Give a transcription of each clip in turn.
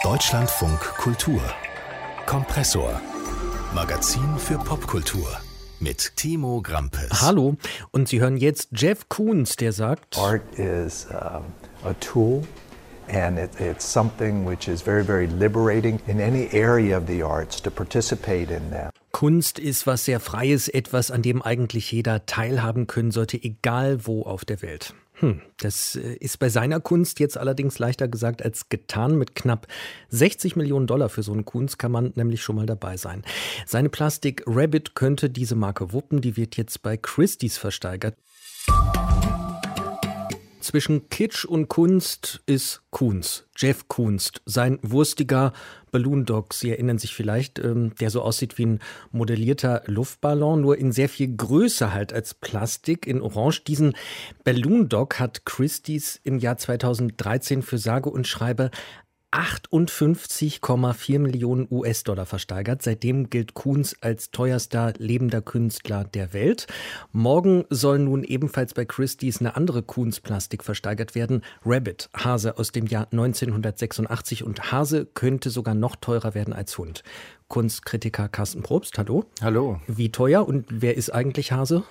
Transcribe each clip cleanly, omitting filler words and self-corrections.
Deutschlandfunk Kultur Kompressor. Magazin für Popkultur mit Timo Grampes. Hallo, und Sie hören jetzt Jeff Koons, der sagt: Art is a tool and it's something which is very, very liberating in any area of the arts to participate in that. Kunst ist was sehr Freies, etwas, an dem eigentlich jeder teilhaben können sollte, egal wo auf der Welt. Das ist bei seiner Kunst jetzt allerdings leichter gesagt als getan. Mit knapp 60 Millionen Dollar für so eine Kunst kann man nämlich schon mal dabei sein. Seine Plastik Rabbit könnte diese Marke wuppen, die wird jetzt bei Christie's versteigert. Zwischen Kitsch und Kunst ist Koons, Jeff Koons, sein wurstiger Balloon Dog. Sie erinnern sich vielleicht, der so aussieht wie ein modellierter Luftballon, nur in sehr viel größer halt als Plastik, in Orange. Diesen Balloon Dog hat Christie's im Jahr 2013 für sage und schreibe 58,4 Millionen US-Dollar versteigert. Seitdem gilt Koons als teuerster lebender Künstler der Welt. Morgen soll nun ebenfalls bei Christie's eine andere Koons-Plastik versteigert werden. Rabbit, Hase aus dem Jahr 1986. Und Hase könnte sogar noch teurer werden als Hund. Kunstkritiker Carsten Probst, hallo. Hallo. Wie teuer und wer ist eigentlich Hase?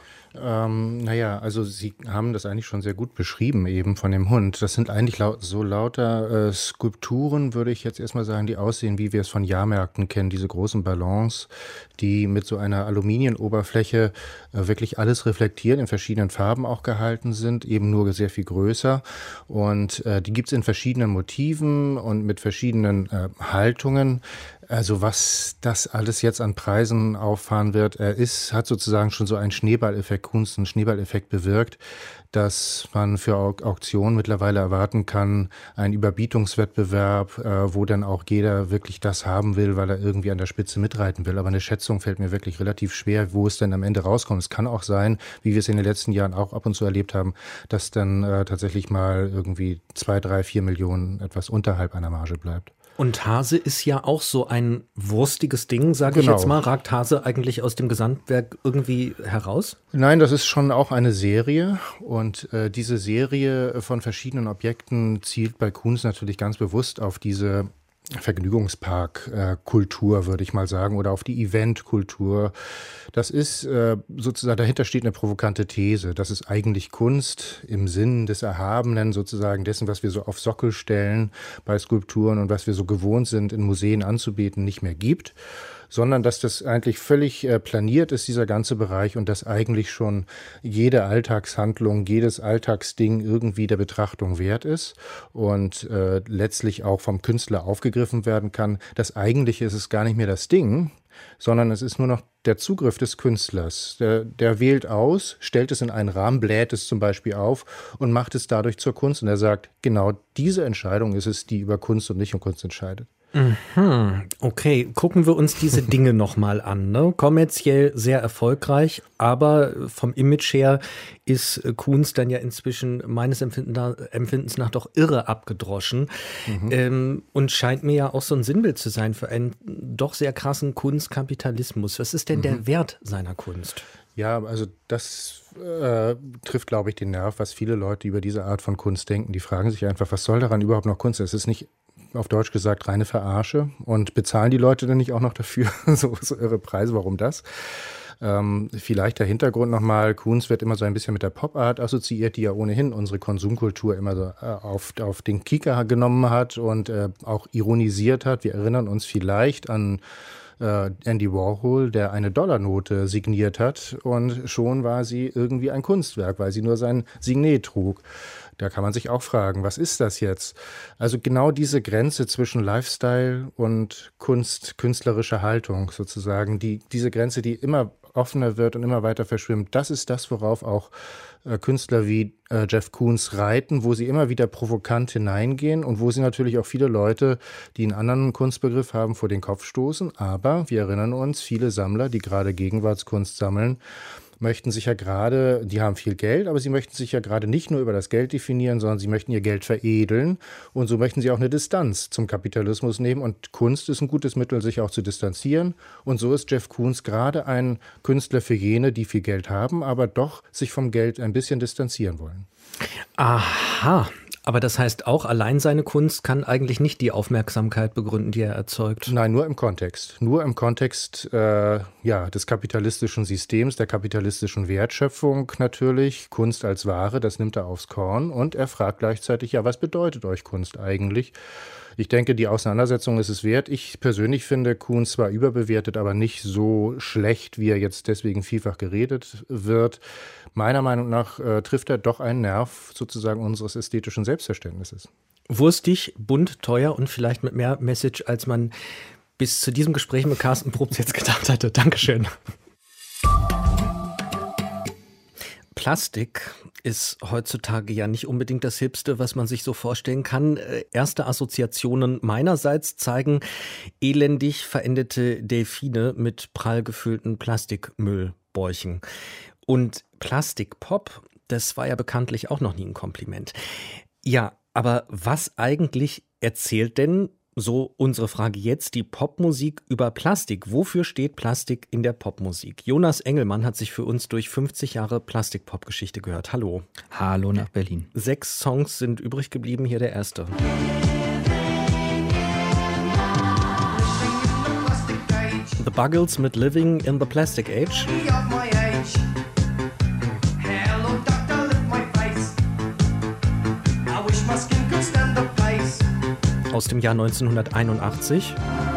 Also Sie haben das eigentlich schon sehr gut beschrieben eben von dem Hund. Das sind eigentlich lauter Skulpturen, würde ich jetzt erstmal sagen, die aussehen, wie wir es von Jahrmärkten kennen. Diese großen Ballons, die mit so einer Aluminiumoberfläche wirklich alles reflektieren, in verschiedenen Farben auch gehalten sind, eben nur sehr viel größer. Und die gibt es in verschiedenen Motiven und mit verschiedenen Haltungen. Also was das alles jetzt an Preisen auffahren wird, hat sozusagen schon so einen Schneeballeffekt, Kunst, einen Schneeballeffekt bewirkt, dass man für Auktionen mittlerweile erwarten kann, einen Überbietungswettbewerb, wo dann auch jeder wirklich das haben will, weil er irgendwie an der Spitze mitreiten will. Aber eine Schätzung fällt mir wirklich relativ schwer, wo es denn am Ende rauskommt. Es kann auch sein, wie wir es in den letzten Jahren auch ab und zu erlebt haben, dass dann tatsächlich mal irgendwie 2, 3, 4 Millionen etwas unterhalb einer Marge bleibt. Und Hase ist ja auch so ein wurstiges Ding, sage ich jetzt mal. Ragt Hase eigentlich aus dem Gesamtwerk irgendwie heraus? Nein, das ist schon auch eine Serie. Und diese Serie von verschiedenen Objekten zielt bei Koons natürlich ganz bewusst auf diese Vergnügungspark-Kultur, würde ich mal sagen, oder auf die Event-Kultur. Das ist sozusagen, dahinter steht eine provokante These. Das ist eigentlich Kunst im Sinn des Erhabenen, sozusagen dessen, was wir so auf Sockel stellen bei Skulpturen und was wir so gewohnt sind, in Museen anzubieten, nicht mehr gibt, sondern dass das eigentlich völlig planiert ist, dieser ganze Bereich, und dass eigentlich schon jede Alltagshandlung, jedes Alltagsding irgendwie der Betrachtung wert ist und letztlich auch vom Künstler aufgegriffen werden kann. Das Eigentliche ist es gar nicht mehr das Ding, sondern es ist nur noch der Zugriff des Künstlers. Der wählt aus, stellt es in einen Rahmen, bläht es zum Beispiel auf und macht es dadurch zur Kunst. Und er sagt, genau diese Entscheidung ist es, die über Kunst und nicht um Kunst entscheidet. Okay, gucken wir uns diese Dinge nochmal an. Ne? Kommerziell sehr erfolgreich, aber vom Image her ist Koons dann ja inzwischen meines Empfindens nach doch irre abgedroschen und scheint mir ja auch so ein Sinnbild zu sein für einen doch sehr krassen Kunstkapitalismus. Was ist denn der Wert seiner Kunst? Ja, also das trifft, glaube ich, den Nerv, was viele Leute über diese Art von Kunst denken. Die fragen sich einfach, was soll daran überhaupt noch Kunst? Es ist nicht, auf Deutsch gesagt, reine Verarsche. Und bezahlen die Leute denn nicht auch noch dafür so irre Preise? Warum das? Vielleicht der Hintergrund nochmal. Koons wird immer so ein bisschen mit der Pop-Art assoziiert, die ja ohnehin unsere Konsumkultur immer so auf den Kieker genommen hat und auch ironisiert hat. Wir erinnern uns vielleicht an Andy Warhol, der eine Dollarnote signiert hat, und schon war sie irgendwie ein Kunstwerk, weil sie nur sein Signet trug. Da kann man sich auch fragen, was ist das jetzt? Also genau diese Grenze zwischen Lifestyle und künstlerischer Haltung sozusagen, diese Grenze, die immer offener wird und immer weiter verschwimmt, das ist das, worauf auch Künstler wie Jeff Koons reiten, wo sie immer wieder provokant hineingehen und wo sie natürlich auch viele Leute, die einen anderen Kunstbegriff haben, vor den Kopf stoßen. Aber wir erinnern uns, viele Sammler, die gerade Gegenwartskunst sammeln, möchten sich ja gerade, die haben viel Geld, aber sie möchten sich ja gerade nicht nur über das Geld definieren, sondern sie möchten ihr Geld veredeln, und so möchten sie auch eine Distanz zum Kapitalismus nehmen, und Kunst ist ein gutes Mittel, sich auch zu distanzieren, und so ist Jeff Koons gerade ein Künstler für jene, die viel Geld haben, aber doch sich vom Geld ein bisschen distanzieren wollen. Aha. Aber das heißt auch, allein seine Kunst kann eigentlich nicht die Aufmerksamkeit begründen, die er erzeugt. Nein, nur im Kontext. Nur im Kontext des kapitalistischen Systems, der kapitalistischen Wertschöpfung natürlich. Kunst als Ware, das nimmt er aufs Korn. Und er fragt gleichzeitig, ja, was bedeutet euch Kunst eigentlich? Ich denke, die Auseinandersetzung ist es wert. Ich persönlich finde Kuhn zwar überbewertet, aber nicht so schlecht, wie er jetzt deswegen vielfach geredet wird. Meiner Meinung nach trifft er doch einen Nerv sozusagen unseres ästhetischen Selbstverständnisses. Wurstig, bunt, teuer und vielleicht mit mehr Message, als man bis zu diesem Gespräch mit Carsten Probst jetzt gedacht hatte. Dankeschön. Plastik ist heutzutage ja nicht unbedingt das Hipste, was man sich so vorstellen kann. Erste Assoziationen meinerseits zeigen elendig verendete Delfine mit prall gefüllten Plastikmüllbäuchen. Und Plastikpop, das war ja bekanntlich auch noch nie ein Kompliment. Ja, aber was eigentlich erzählt denn, so unsere Frage jetzt, die Popmusik über Plastik? Wofür steht Plastik in der Popmusik? Jonas Engelmann hat sich für uns durch 50 Jahre Plastik-Pop-Geschichte gehört. Hallo. Hallo nach Berlin. 6 Songs sind übrig geblieben, hier der erste. The Buggles mit Living in the Plastic Age. Aus dem Jahr 1981.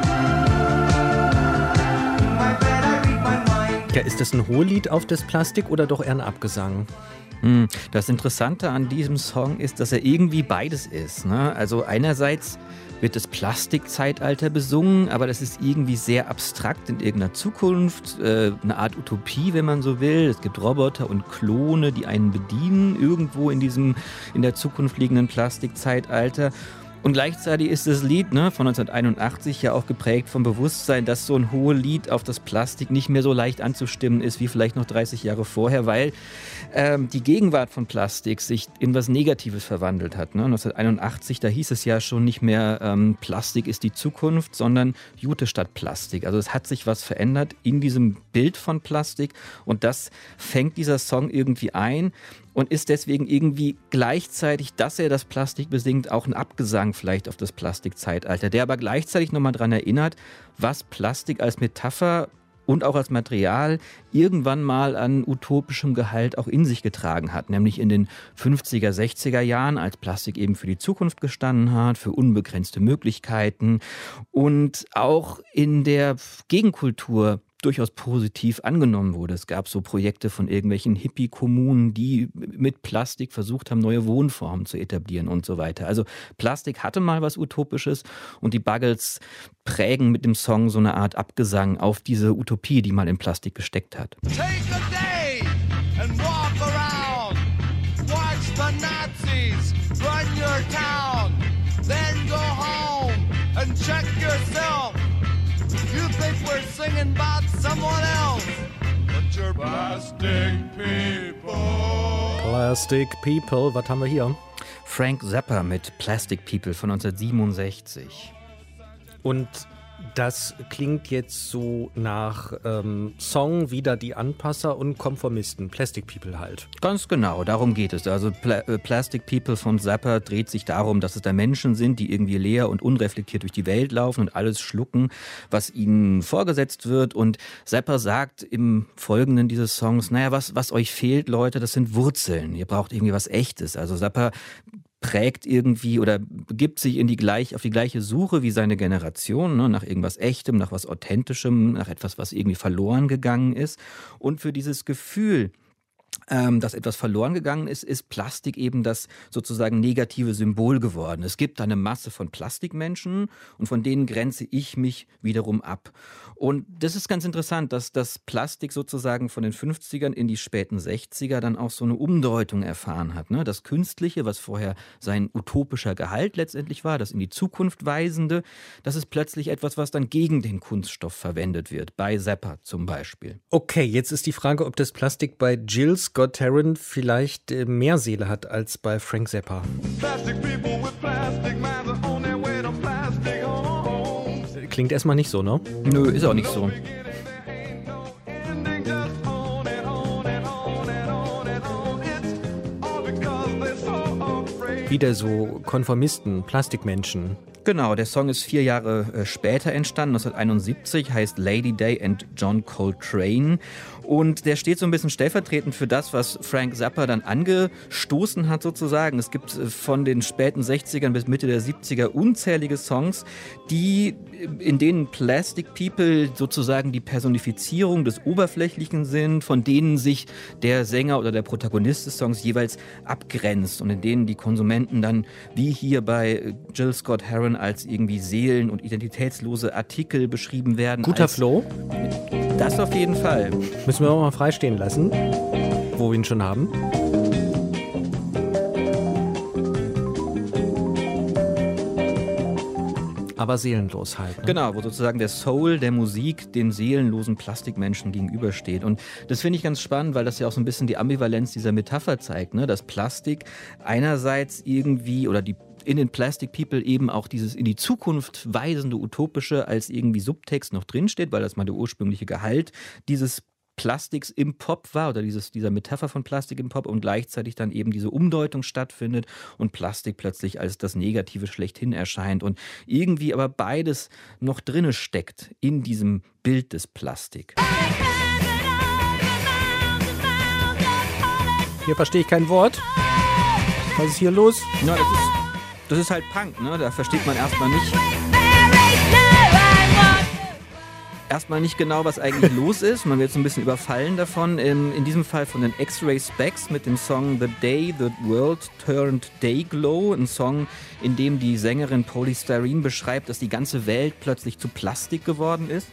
Ja, ist das ein Hohelied auf das Plastik oder doch eher ein Abgesang? Das Interessante an diesem Song ist, dass er irgendwie beides ist, ne? Also einerseits wird das Plastikzeitalter besungen, aber das ist irgendwie sehr abstrakt in irgendeiner Zukunft, eine Art Utopie, wenn man so will. Es gibt Roboter und Klone, die einen bedienen irgendwo in der Zukunft liegenden Plastikzeitalter. Und gleichzeitig ist das Lied von 1981 ja auch geprägt vom Bewusstsein, dass so ein Hohelied auf das Plastik nicht mehr so leicht anzustimmen ist wie vielleicht noch 30 Jahre vorher, weil die Gegenwart von Plastik sich in was Negatives verwandelt hat. 1981, da hieß es ja schon nicht mehr Plastik ist die Zukunft, sondern Jute statt Plastik. Also es hat sich was verändert in diesem Bild von Plastik und das fängt dieser Song irgendwie ein. Und ist deswegen irgendwie gleichzeitig, dass er das Plastik besingt, auch ein Abgesang vielleicht auf das Plastikzeitalter, der aber gleichzeitig nochmal daran erinnert, was Plastik als Metapher und auch als Material irgendwann mal an utopischem Gehalt auch in sich getragen hat, nämlich in den 50er, 60er Jahren, als Plastik eben für die Zukunft gestanden hat, für unbegrenzte Möglichkeiten und auch in der Gegenkultur durchaus positiv angenommen wurde. Es gab so Projekte von irgendwelchen Hippie-Kommunen, die mit Plastik versucht haben, neue Wohnformen zu etablieren und so weiter. Also Plastik hatte mal was Utopisches und die Buggles prägen mit dem Song so eine Art Abgesang auf diese Utopie, die mal in Plastik gesteckt hat. Take a day and walk around. Watch the Nazis run your town. Then go home and check yourself. You think we're singing about someone else, but you're plastic people. Plastic People, was haben wir hier? Frank Zappa mit Plastic People von 1967. Und das klingt jetzt so nach Song, wieder die Anpasser und Konformisten, Plastic People halt. Ganz genau, darum geht es. Also Plastic People von Zappa dreht sich darum, dass es da Menschen sind, die irgendwie leer und unreflektiert durch die Welt laufen und alles schlucken, was ihnen vorgesetzt wird. Und Zappa sagt im Folgenden dieses Songs, naja, was euch fehlt, Leute, das sind Wurzeln. Ihr braucht irgendwie was Echtes. Also Zappa prägt irgendwie oder begibt sich auf die gleiche Suche wie seine Generation, nach irgendwas Echtem, nach was Authentischem, nach etwas, was irgendwie verloren gegangen ist. Und für dieses Gefühl, dass etwas verloren gegangen ist Plastik eben das sozusagen negative Symbol geworden. Es gibt eine Masse von Plastikmenschen und von denen grenze ich mich wiederum ab. Und das ist ganz interessant, dass das Plastik sozusagen von den 50ern in die späten 60er dann auch so eine Umdeutung erfahren hat. Das Künstliche, was vorher sein utopischer Gehalt letztendlich war, das in die Zukunft weisende, das ist plötzlich etwas, was dann gegen den Kunststoff verwendet wird, bei Zappa zum Beispiel. Okay, jetzt ist die Frage, ob das Plastik bei Jill Scott Heron vielleicht mehr Seele hat als bei Frank Zappa. Klingt erstmal nicht so, ne? Nö, ist auch nicht so. Wieder so Konformisten, Plastikmenschen. Genau, der Song ist 4 Jahre später entstanden, 1971, heißt Lady Day and John Coltrane. Und der steht so ein bisschen stellvertretend für das, was Frank Zappa dann angestoßen hat sozusagen. Es gibt von den späten 60ern bis Mitte der 70er unzählige Songs, in denen Plastic People sozusagen die Personifizierung des Oberflächlichen sind, von denen sich der Sänger oder der Protagonist des Songs jeweils abgrenzt und in denen die Konsumenten dann, wie hier bei Jill Scott Heron, als irgendwie seelen- und identitätslose Artikel beschrieben werden. Guter Flow. Das auf jeden Fall. Müssen wir auch mal freistehen lassen, wo wir ihn schon haben. Aber seelenlos halt. Ne? Genau, wo sozusagen der Soul der Musik dem seelenlosen Plastikmenschen gegenübersteht. Und das finde ich ganz spannend, weil das ja auch so ein bisschen die Ambivalenz dieser Metapher zeigt, ne? Dass Plastik einerseits irgendwie oder in den Plastic People eben auch dieses in die Zukunft weisende Utopische als irgendwie Subtext noch drinsteht, weil das mal der ursprüngliche Gehalt dieses Plastiks im Pop war oder dieser Metapher von Plastik im Pop und gleichzeitig dann eben diese Umdeutung stattfindet und Plastik plötzlich als das Negative schlechthin erscheint und irgendwie aber beides noch drinne steckt in diesem Bild des Plastik. Hier verstehe ich kein Wort. Was ist hier los? Ja, das ist halt Punk, ne? Da versteht man erstmal nicht genau, was eigentlich los ist. Man wird so ein bisschen überfallen davon. In diesem Fall von den X-Ray Specs mit dem Song The Day the World Turned Dayglow. Ein Song, in dem die Sängerin Polystyrene beschreibt, dass die ganze Welt plötzlich zu Plastik geworden ist.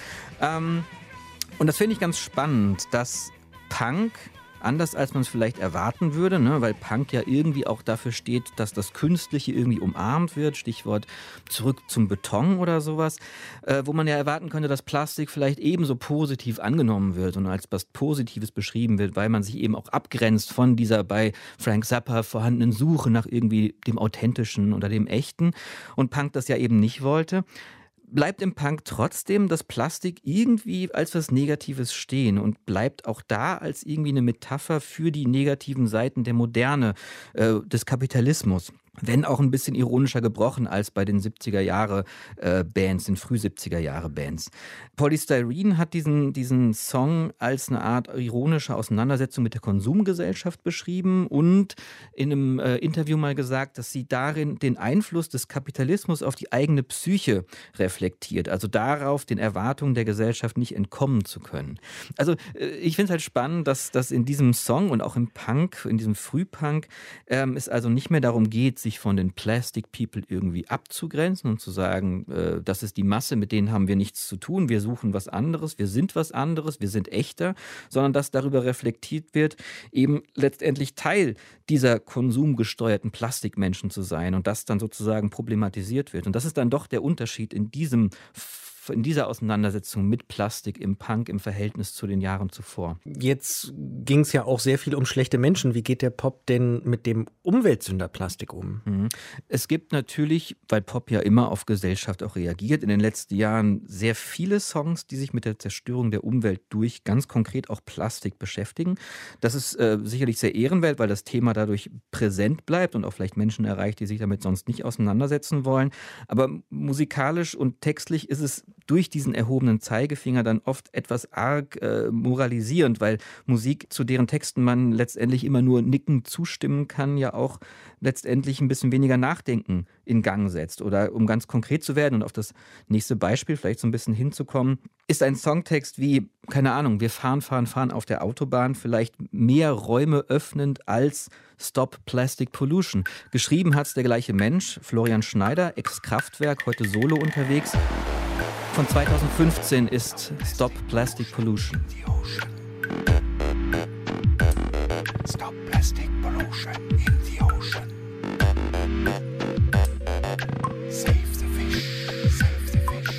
Und das finde ich ganz spannend, dass Punk, anders als man es vielleicht erwarten würde, ne, weil Punk ja irgendwie auch dafür steht, dass das Künstliche irgendwie umarmt wird, Stichwort zurück zum Beton oder sowas, wo man ja erwarten könnte, dass Plastik vielleicht ebenso positiv angenommen wird und als was Positives beschrieben wird, weil man sich eben auch abgrenzt von dieser bei Frank Zappa vorhandenen Suche nach irgendwie dem Authentischen oder dem Echten und Punk das ja eben nicht wollte. Bleibt im Punk trotzdem das Plastik irgendwie als was Negatives stehen und bleibt auch da als irgendwie eine Metapher für die negativen Seiten der Moderne, des Kapitalismus. Wenn auch ein bisschen ironischer gebrochen als bei den 70er-Jahre-Bands, den Früh-70er-Jahre-Bands. Polystyrene hat diesen Song als eine Art ironische Auseinandersetzung mit der Konsumgesellschaft beschrieben und in einem Interview mal gesagt, dass sie darin den Einfluss des Kapitalismus auf die eigene Psyche reflektiert, also darauf, den Erwartungen der Gesellschaft nicht entkommen zu können. Also ich finde es halt spannend, dass in diesem Song und auch im Punk, in diesem Frühpunk, es also nicht mehr darum geht, sich von den Plastic People irgendwie abzugrenzen und zu sagen, das ist die Masse, mit denen haben wir nichts zu tun, wir suchen was anderes, wir sind echter, sondern dass darüber reflektiert wird, eben letztendlich Teil dieser konsumgesteuerten Plastikmenschen zu sein und das dann sozusagen problematisiert wird. Und das ist dann doch der Unterschied in dieser Auseinandersetzung mit Plastik im Punk im Verhältnis zu den Jahren zuvor. Jetzt ging es ja auch sehr viel um schlechte Menschen. Wie geht der Pop denn mit dem Umweltsünder Plastik um? Es gibt natürlich, weil Pop ja immer auf Gesellschaft auch reagiert, in den letzten Jahren sehr viele Songs, die sich mit der Zerstörung der Umwelt durch ganz konkret auch Plastik beschäftigen. Das ist sicherlich sehr ehrenwert, weil das Thema dadurch präsent bleibt und auch vielleicht Menschen erreicht, die sich damit sonst nicht auseinandersetzen wollen. Aber musikalisch und textlich ist es durch diesen erhobenen Zeigefinger dann oft etwas arg moralisierend, weil Musik, zu deren Texten man letztendlich immer nur nickend zustimmen kann, ja auch letztendlich ein bisschen weniger Nachdenken in Gang setzt. Oder um ganz konkret zu werden und auf das nächste Beispiel vielleicht so ein bisschen hinzukommen, ist ein Songtext wie, keine Ahnung, wir fahren auf der Autobahn, vielleicht mehr Räume öffnend als Stop Plastic Pollution. Geschrieben hat es der gleiche Mensch, Florian Schneider, Ex-Kraftwerk, heute solo unterwegs. Von 2015 ist Stop Plastic Pollution. Stop plastic pollution in the ocean. Save the fish, save the fish.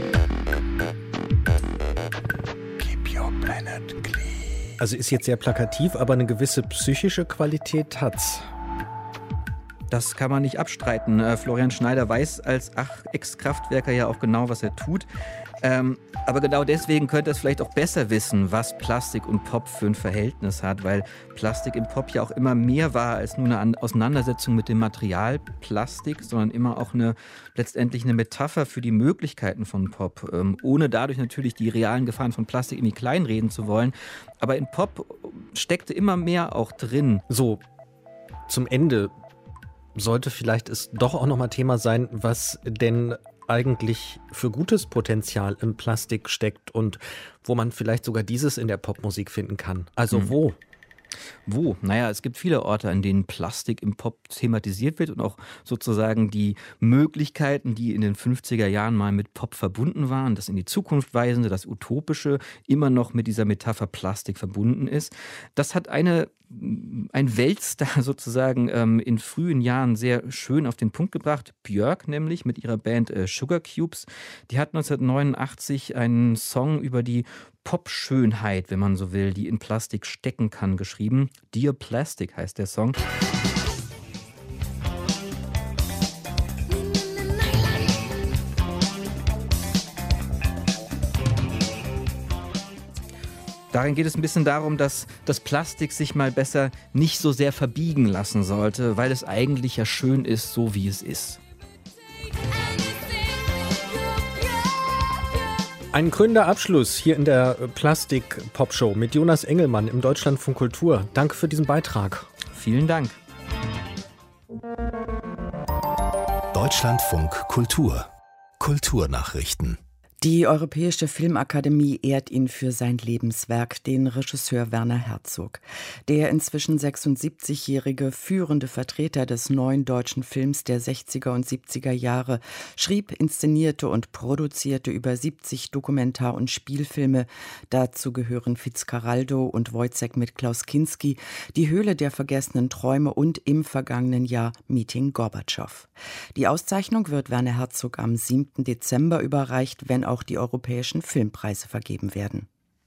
Keep your planet clean. Also ist jetzt sehr plakativ, aber eine gewisse psychische Qualität hat's. Das kann man nicht abstreiten. Florian Schneider weiß als Ex-Kraftwerker ja auch genau, was er tut. Aber genau deswegen könnte er es vielleicht auch besser wissen, was Plastik und Pop für ein Verhältnis hat, weil Plastik im Pop ja auch immer mehr war als nur eine Auseinandersetzung mit dem Material Plastik, sondern immer auch letztendlich eine Metapher für die Möglichkeiten von Pop, ohne dadurch natürlich die realen Gefahren von Plastik irgendwie kleinreden zu wollen. Aber in Pop steckte immer mehr auch drin. So, zum Ende sollte vielleicht es doch auch nochmal Thema sein, was denn eigentlich für gutes Potenzial im Plastik steckt und wo man vielleicht sogar dieses in der Popmusik finden kann. Also wo? Wo? Naja, es gibt viele Orte, an denen Plastik im Pop thematisiert wird und auch sozusagen die Möglichkeiten, die in den 50er Jahren mal mit Pop verbunden waren, das in die Zukunft weisende, das Utopische, immer noch mit dieser Metapher Plastik verbunden ist. Das hat ein Weltstar sozusagen in frühen Jahren sehr schön auf den Punkt gebracht. Björk nämlich mit ihrer Band Sugar Cubes. Die hat 1989 einen Song über die Pop-Schönheit, wenn man so will, die in Plastik stecken kann, geschrieben. Dear Plastic heißt der Song. Darin geht es ein bisschen darum, dass das Plastik sich mal besser nicht so sehr verbiegen lassen sollte, weil es eigentlich ja schön ist, so wie es ist. Ein krönender Abschluss hier in der Plastik-Pop-Show mit Jonas Engelmann im Deutschlandfunk Kultur. Danke für diesen Beitrag. Vielen Dank. Deutschlandfunk Kultur. Kulturnachrichten. Die Europäische Filmakademie ehrt ihn für sein Lebenswerk, den Regisseur Werner Herzog. Der inzwischen 76-jährige führende Vertreter des neuen deutschen Films der 60er und 70er Jahre schrieb, inszenierte und produzierte über 70 Dokumentar- und Spielfilme. Dazu gehören Fitzcarraldo und Wojciech mit Klaus Kinski, Die Höhle der vergessenen Träume und im vergangenen Jahr Meeting Gorbatschow. Die Auszeichnung wird Werner Herzog am 7. Dezember überreicht, wenn auch die europäischen Filmpreise vergeben werden.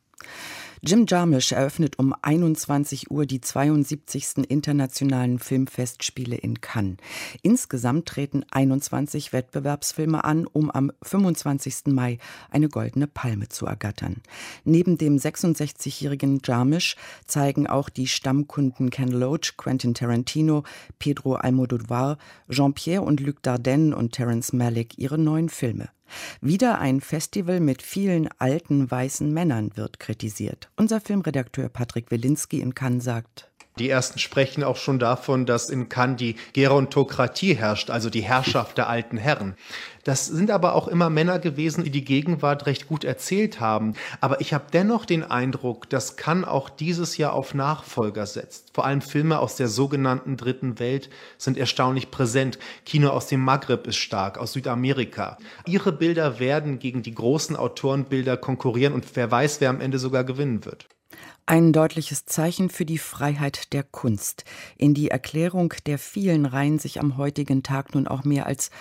Jim Jarmusch eröffnet um 21 Uhr die 72. Internationalen Filmfestspiele in Cannes. Insgesamt treten 21 Wettbewerbsfilme an, um am 25. Mai eine Goldene Palme zu ergattern. Neben dem 66-jährigen Jarmusch zeigen auch die Stammkunden Ken Loach, Quentin Tarantino, Pedro Almodóvar, Jean-Pierre und Luc Dardenne und Terrence Malick ihre neuen Filme. Wieder ein Festival mit vielen alten weißen Männern wird kritisiert. Unser Filmredakteur Patrick Wilinski in Cannes sagt: Die Ersten sprechen auch schon davon, dass in Cannes die Gerontokratie herrscht, also die Herrschaft der alten Herren. Das sind aber auch immer Männer gewesen, die die Gegenwart recht gut erzählt haben. Aber ich habe dennoch den Eindruck, dass Cannes auch dieses Jahr auf Nachfolger setzt. Vor allem Filme aus der sogenannten Dritten Welt sind erstaunlich präsent. Kino aus dem Maghreb ist stark, aus Südamerika. Ihre Bilder werden gegen die großen Autorenbilder konkurrieren und wer weiß, wer am Ende sogar gewinnen wird. Ein deutliches Zeichen für die Freiheit der Kunst. In die Erklärung der vielen reihen sich am heutigen Tag nun auch mehr als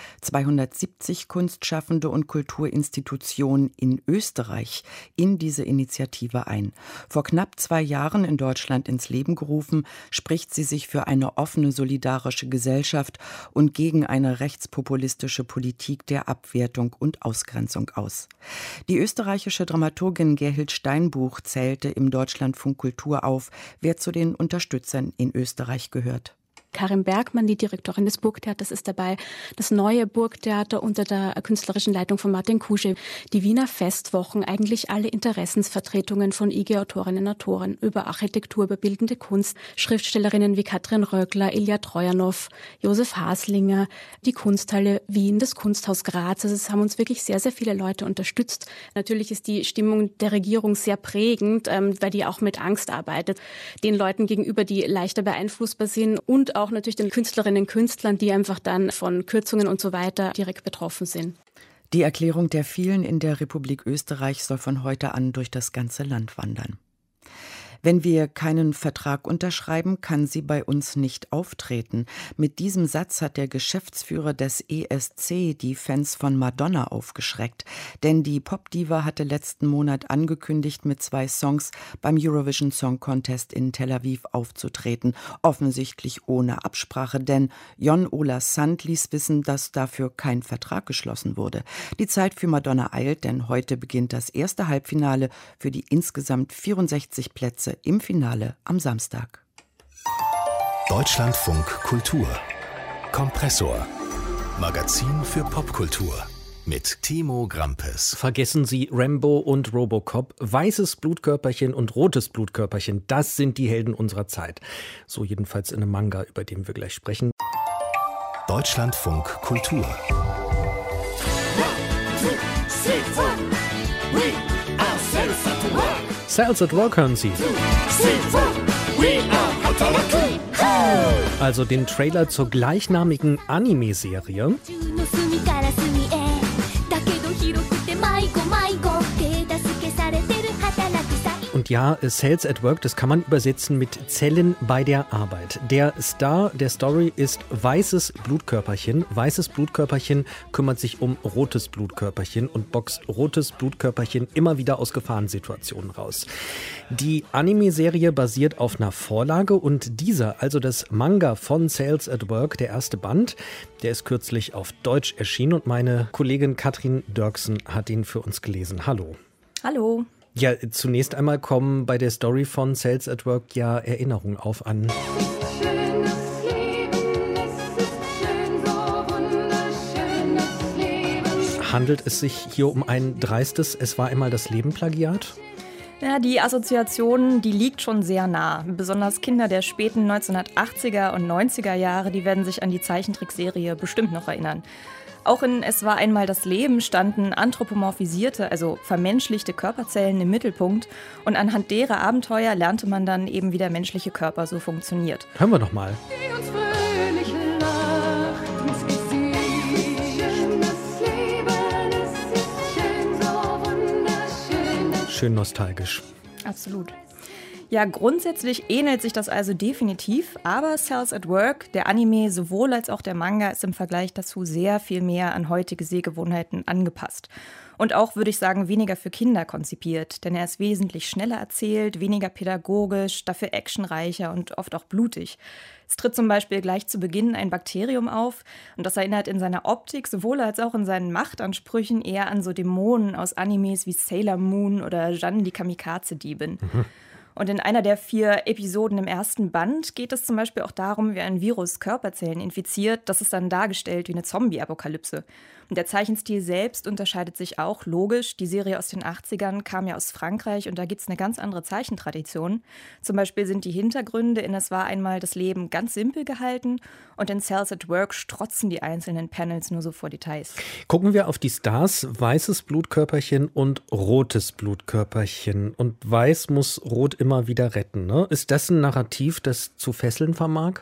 270 Kunstschaffende und Kulturinstitutionen in Österreich in diese Initiative ein. Vor knapp 2 Jahren in Deutschland ins Leben gerufen, spricht sie sich für eine offene, solidarische Gesellschaft und gegen eine rechtspopulistische Politik der Abwertung und Ausgrenzung aus. Die österreichische Dramaturgin Gerhild Steinbuch zählte im Deutschlandfunk Kultur auf, wer zu den Unterstützern in Österreich gehört. Karin Bergmann, die Direktorin des Burgtheaters, ist dabei. Das neue Burgtheater unter der künstlerischen Leitung von Martin Kuschel. Die Wiener Festwochen, eigentlich alle Interessensvertretungen von IG-Autorinnen und Autoren über Architektur, über bildende Kunst, Schriftstellerinnen wie Katrin Röckler, Ilja Trojanow, Josef Haslinger, die Kunsthalle Wien, das Kunsthaus Graz. Also es haben uns wirklich sehr, sehr viele Leute unterstützt. Natürlich ist die Stimmung der Regierung sehr prägend, weil die auch mit Angst arbeitet. Den Leuten gegenüber, die leichter beeinflussbar sind und auch natürlich den Künstlerinnen und Künstlern, die einfach dann von Kürzungen und so weiter direkt betroffen sind. Die Erklärung der vielen in der Republik Österreich soll von heute an durch das ganze Land wandern. Wenn wir keinen Vertrag unterschreiben, kann sie bei uns nicht auftreten. Mit diesem Satz hat der Geschäftsführer des ESC die Fans von Madonna aufgeschreckt. Denn die Popdiva hatte letzten Monat angekündigt, mit 2 Songs beim Eurovision Song Contest in Tel Aviv aufzutreten. Offensichtlich ohne Absprache, denn Jon Ola Sand ließ wissen, dass dafür kein Vertrag geschlossen wurde. Die Zeit für Madonna eilt, denn heute beginnt das erste Halbfinale für die insgesamt 64 Plätze im Finale am Samstag. Deutschlandfunk Kultur. Kompressor. Magazin für Popkultur. Mit Timo Grampes. Vergessen Sie Rambo und Robocop. Weißes Blutkörperchen und rotes Blutkörperchen, das sind die Helden unserer Zeit. So jedenfalls in einem Manga, über den wir gleich sprechen. Deutschlandfunk Kultur. Cells at Work hören Sie. Also den Trailer zur gleichnamigen Anime-Serie. Und ja, Cells at Work, das kann man übersetzen mit Zellen bei der Arbeit. Der Star der Story ist weißes Blutkörperchen. Weißes Blutkörperchen kümmert sich um rotes Blutkörperchen und boxt rotes Blutkörperchen immer wieder aus Gefahrensituationen raus. Die Anime-Serie basiert auf einer Vorlage und dieser, also das Manga von Cells at Work, der erste Band, der ist kürzlich auf Deutsch erschienen und meine Kollegin Katrin Dörksen hat ihn für uns gelesen. Hallo. Hallo. Ja, zunächst einmal kommen bei der Story von Cells at Work ja Erinnerungen auf an. Handelt es sich hier um ein dreistes Es war einmal das Leben Plagiat? Ja, die Assoziation, die liegt schon sehr nah. Besonders Kinder der späten 1980er und 90er Jahre, die werden sich an die Zeichentrickserie bestimmt noch erinnern. Auch in Es war einmal das Leben standen anthropomorphisierte, also vermenschlichte Körperzellen im Mittelpunkt. Und anhand derer Abenteuer lernte man dann eben, wie der menschliche Körper so funktioniert. Hören wir doch mal. Schön nostalgisch. Absolut. Ja, grundsätzlich ähnelt sich das also definitiv, aber Cells at Work, der Anime sowohl als auch der Manga, ist im Vergleich dazu sehr viel mehr an heutige Sehgewohnheiten angepasst. Und auch, würde ich sagen, weniger für Kinder konzipiert, denn er ist wesentlich schneller erzählt, weniger pädagogisch, dafür actionreicher und oft auch blutig. Es tritt zum Beispiel gleich zu Beginn ein Bakterium auf und das erinnert in seiner Optik sowohl als auch in seinen Machtansprüchen eher an so Dämonen aus Animes wie Sailor Moon oder Jeanne die Kamikaze-Diebin. Und in einer der 4 Episoden im ersten Band geht es zum Beispiel auch darum, wie ein Virus Körperzellen infiziert. Das ist dann dargestellt wie eine Zombie-Apokalypse. Und der Zeichenstil selbst unterscheidet sich auch logisch. Die Serie aus den 80ern kam ja aus Frankreich und da gibt es eine ganz andere Zeichentradition. Zum Beispiel sind die Hintergründe in Es war einmal das Leben ganz simpel gehalten und in Cells at Work strotzen die einzelnen Panels nur so vor Details. Gucken wir auf die Stars, weißes Blutkörperchen und rotes Blutkörperchen. Und weiß muss rot immer wieder retten, ne? Ist das ein Narrativ, das zu fesseln vermag?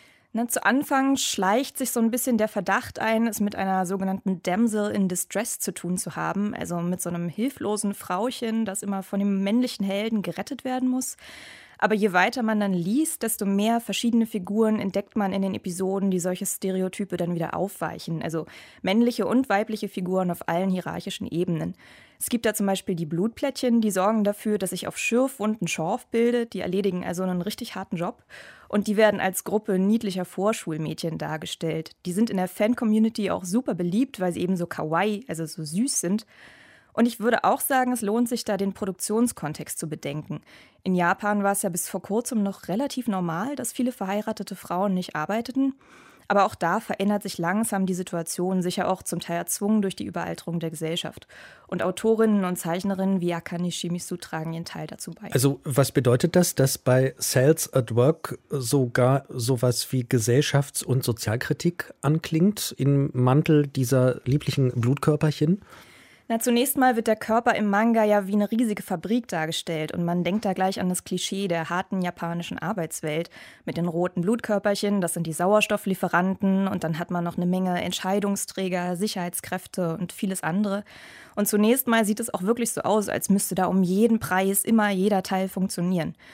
Zu Anfang schleicht sich so ein bisschen der Verdacht ein, es mit einer sogenannten Damsel in Distress zu tun zu haben, also mit so einem hilflosen Frauchen, das immer von dem männlichen Helden gerettet werden muss. Aber je weiter man dann liest, desto mehr verschiedene Figuren entdeckt man in den Episoden, die solche Stereotype dann wieder aufweichen. Also männliche und weibliche Figuren auf allen hierarchischen Ebenen. Es gibt da zum Beispiel die Blutplättchen, die sorgen dafür, dass sich auf Schürfwunden Schorf bildet. Die erledigen also einen richtig harten Job. Und die werden als Gruppe niedlicher Vorschulmädchen dargestellt. Die sind in der Fan-Community auch super beliebt, weil sie eben so kawaii, also so süß sind. Und ich würde auch sagen, es lohnt sich da, den Produktionskontext zu bedenken. In Japan war es ja bis vor kurzem noch relativ normal, dass viele verheiratete Frauen nicht arbeiteten. Aber auch da verändert sich langsam die Situation, sicher auch zum Teil erzwungen durch die Überalterung der Gesellschaft. Und Autorinnen und Zeichnerinnen wie Akane Shimizu tragen ihren Teil dazu bei. Also was bedeutet das, dass bei Cells at Work sogar sowas wie Gesellschafts- und Sozialkritik anklingt im Mantel dieser lieblichen Blutkörperchen? Na, zunächst mal wird der Körper im Manga ja wie eine riesige Fabrik dargestellt und man denkt da gleich an das Klischee der harten japanischen Arbeitswelt mit den roten Blutkörperchen, das sind die Sauerstofflieferanten und dann hat man noch eine Menge Entscheidungsträger, Sicherheitskräfte und vieles andere. Und zunächst mal sieht es auch wirklich so aus, als müsste da um jeden Preis immer jeder Teil funktionieren.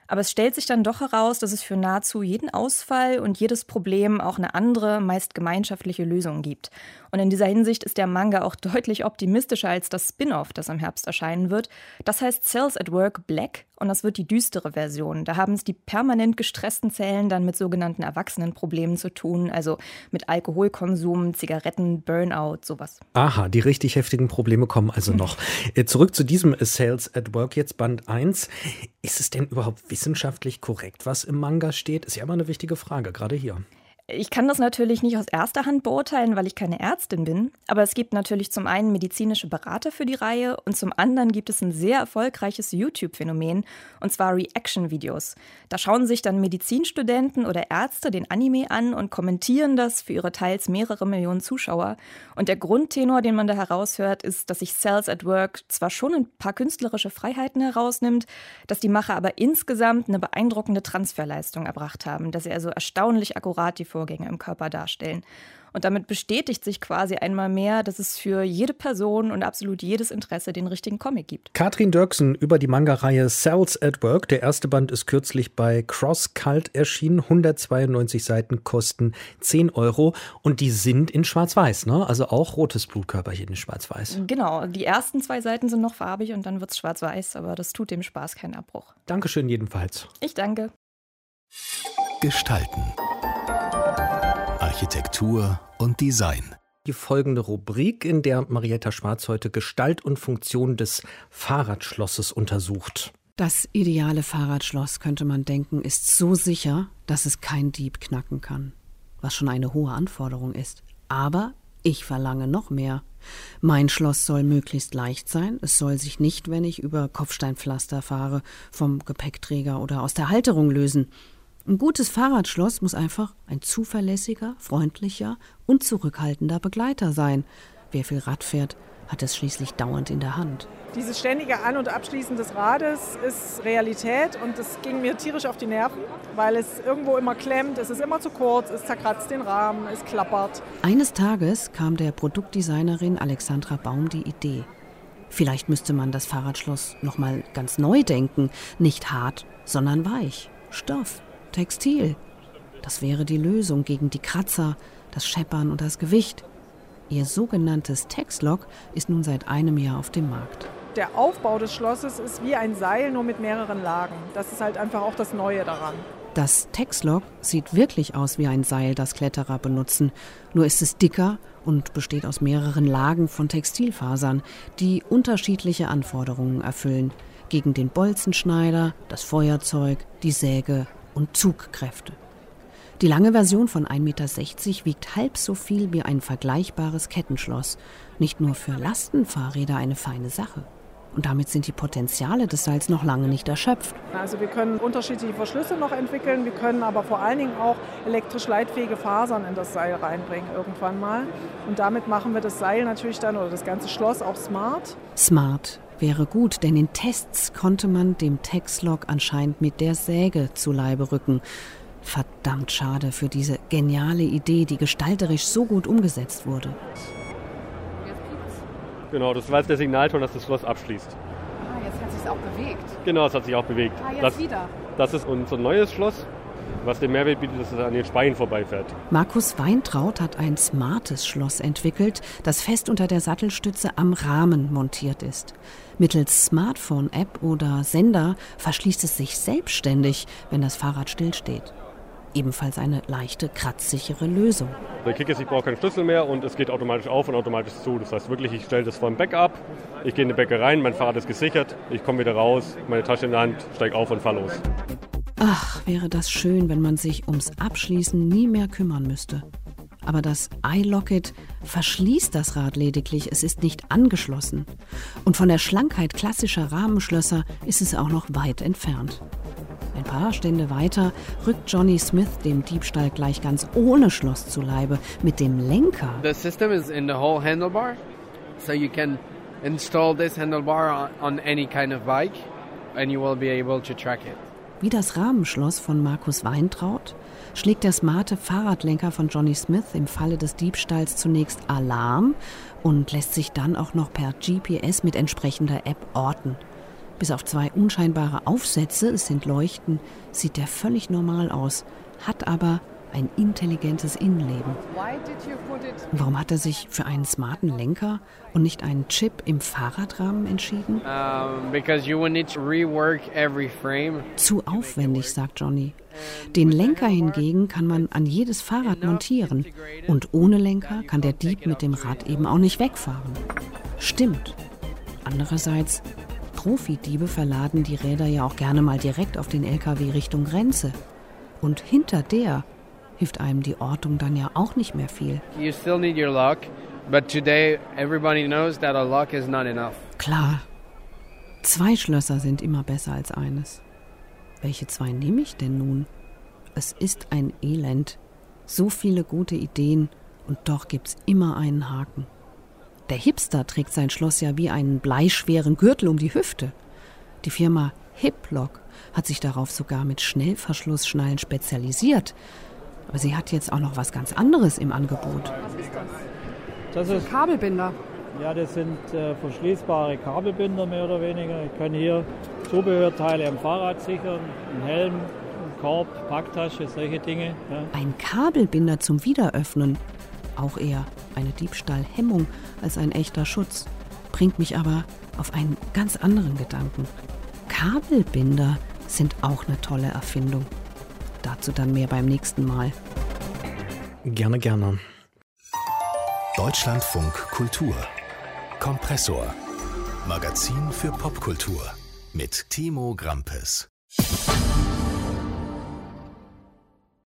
Aber es stellt sich dann doch heraus, dass es für nahezu jeden Ausfall und jedes Problem auch eine andere, meist gemeinschaftliche Lösung gibt. Und in dieser Hinsicht ist der Manga auch deutlich optimistischer als das Spin-off, das im Herbst erscheinen wird. Das heißt Cells at Work Black und das wird die düstere Version. Da haben es die permanent gestressten Zellen dann mit sogenannten Erwachsenenproblemen zu tun, also mit Alkoholkonsum, Zigaretten, Burnout, sowas. Aha, die richtig heftigen Probleme kommen also noch. Zurück zu diesem Cells at Work, jetzt Band 1. Ist es denn überhaupt wissenschaftlich korrekt, was im Manga steht? Ist ja immer eine wichtige Frage, gerade hier. Ich kann das natürlich nicht aus erster Hand beurteilen, weil ich keine Ärztin bin. Aber es gibt natürlich zum einen medizinische Berater für die Reihe und zum anderen gibt es ein sehr erfolgreiches YouTube-Phänomen, und zwar Reaction-Videos. Da schauen sich dann Medizinstudenten oder Ärzte den Anime an und kommentieren das für ihre teils mehrere Millionen Zuschauer. Und der Grundtenor, den man da heraushört, ist, dass sich Cells at Work zwar schon ein paar künstlerische Freiheiten herausnimmt, dass die Macher aber insgesamt eine beeindruckende Transferleistung erbracht haben, dass sie also erstaunlich akkurat die Vorgänge im Körper darstellen. Und damit bestätigt sich quasi einmal mehr, dass es für jede Person und absolut jedes Interesse den richtigen Comic gibt. Katrin Dörksen über die Manga-Reihe Cells at Work. Der erste Band ist kürzlich bei CrossCult erschienen. 192 Seiten kosten 10 € und die sind in Schwarz-Weiß, ne? Also auch rotes Blutkörperchen in Schwarz-Weiß. Genau, die ersten 2 Seiten sind noch farbig und dann wird es Schwarz-Weiß, aber das tut dem Spaß keinen Abbruch. Dankeschön jedenfalls. Ich danke. Gestalten. Architektur und Design. Die folgende Rubrik, in der Marietta Schwarz heute Gestalt und Funktion des Fahrradschlosses untersucht. Das ideale Fahrradschloss, könnte man denken, ist so sicher, dass es kein Dieb knacken kann. Was schon eine hohe Anforderung ist. Aber ich verlange noch mehr. Mein Schloss soll möglichst leicht sein. Es soll sich nicht, wenn ich über Kopfsteinpflaster fahre, vom Gepäckträger oder aus der Halterung lösen. Ein gutes Fahrradschloss muss einfach ein zuverlässiger, freundlicher und zurückhaltender Begleiter sein. Wer viel Rad fährt, hat es schließlich dauernd in der Hand. Dieses ständige An- und Abschließen des Rades ist Realität und das ging mir tierisch auf die Nerven, weil es irgendwo immer klemmt, es ist immer zu kurz, es zerkratzt den Rahmen, es klappert. Eines Tages kam der Produktdesignerin Alexandra Baum die Idee. Vielleicht müsste man das Fahrradschloss nochmal ganz neu denken. Nicht hart, sondern weich. Stoff. Textil. Das wäre die Lösung gegen die Kratzer, das Scheppern und das Gewicht. Ihr sogenanntes Texlock ist nun seit einem Jahr auf dem Markt. Der Aufbau des Schlosses ist wie ein Seil, nur mit mehreren Lagen. Das ist halt einfach auch das Neue daran. Das Texlock sieht wirklich aus wie ein Seil, das Kletterer benutzen. Nur ist es dicker und besteht aus mehreren Lagen von Textilfasern, die unterschiedliche Anforderungen erfüllen. Gegen den Bolzenschneider, das Feuerzeug, die Säge und Zugkräfte. Die lange Version von 1,60 Meter wiegt halb so viel wie ein vergleichbares Kettenschloss. Nicht nur für Lastenfahrräder eine feine Sache. Und damit sind die Potenziale des Seils noch lange nicht erschöpft. Also wir können unterschiedliche Verschlüsse noch entwickeln, wir können aber vor allen Dingen auch elektrisch leitfähige Fasern in das Seil reinbringen irgendwann mal. Und damit machen wir das Seil natürlich dann oder das ganze Schloss auch smart. Smart wäre gut, denn in Tests konnte man dem Texlock anscheinend mit der Säge zu Leibe rücken. Verdammt schade für diese geniale Idee, die gestalterisch so gut umgesetzt wurde. Genau, das war jetzt der Signalton, dass das Schloss abschließt. Ah, jetzt hat es sich auch bewegt. Genau, es hat sich auch bewegt. Ah, jetzt wieder. Das ist unser neues Schloss, was den Mehrwert bietet, dass es an den Speien vorbeifährt. Markus Weintraut hat ein smartes Schloss entwickelt, das fest unter der Sattelstütze am Rahmen montiert ist. Mittels Smartphone-App oder Sender verschließt es sich selbstständig, wenn das Fahrrad stillsteht. Ebenfalls eine leichte, kratzsichere Lösung. Der Kick braucht keinen Schlüssel mehr und es geht automatisch auf und automatisch zu. Das heißt wirklich, ich stelle das vor ein Backup, ich gehe in die Bäckerei, mein Fahrrad ist gesichert, ich komme wieder raus, meine Tasche in der Hand, steige auf und fahre los. Ach, wäre das schön, wenn man sich ums Abschließen nie mehr kümmern müsste. Aber das iLocket verschließt das Rad lediglich, es ist nicht angeschlossen. Und von der Schlankheit klassischer Rahmenschlösser ist es auch noch weit entfernt. Ein paar Stände weiter rückt Johnny Smith dem Diebstahl gleich ganz ohne Schloss zu Leibe mit dem Lenker. The system is in the whole handlebar, so you can install this handlebar on any kind of bike and you will be able to track it. Wie das Rahmenschloss von Markus Weintraut schlägt der smarte Fahrradlenker von Johnny Smith im Falle des Diebstahls zunächst Alarm und lässt sich dann auch noch per GPS mit entsprechender App orten. Bis auf 2 unscheinbare Aufsätze, es sind Leuchten, sieht der völlig normal aus, hat aber ein intelligentes Innenleben. Warum hat er sich für einen smarten Lenker und nicht einen Chip im Fahrradrahmen entschieden? Because you will need to rework every frame. Zu aufwendig, sagt Johnny. Den Lenker hingegen kann man an jedes Fahrrad montieren. Und ohne Lenker kann der Dieb mit dem Rad eben auch nicht wegfahren. Stimmt. Andererseits, Profidiebe verladen die Räder ja auch gerne mal direkt auf den LKW Richtung Grenze. Und hinter der hilft einem die Ortung dann ja auch nicht mehr viel. You still need your lock, but today everybody knows that a lock is not enough. Klar. 2 Schlösser sind immer besser als eines. Welche 2 nehme ich denn nun? Es ist ein Elend. So viele gute Ideen und doch gibt's immer einen Haken. Der Hipster trägt sein Schloss ja wie einen bleischweren Gürtel um die Hüfte. Die Firma Hiplock hat sich darauf sogar mit Schnellverschlussschnallen spezialisiert. Aber sie hat jetzt auch noch was ganz anderes im Angebot. Was ist das? Das ist Kabelbinder. Ja, das sind verschließbare Kabelbinder mehr oder weniger. Ich kann hier Zubehörteile am Fahrrad sichern, einen Helm, einen Korb, Packtasche, solche Dinge. Ja. Ein Kabelbinder zum Wiederöffnen. Auch eher eine Diebstahlhemmung als ein echter Schutz. Bringt mich aber auf einen ganz anderen Gedanken. Kabelbinder sind auch eine tolle Erfindung. Dazu dann mehr beim nächsten Mal. Gerne, gerne. Deutschlandfunk Kultur. Kompressor. Magazin für Popkultur. Mit Timo Grampes.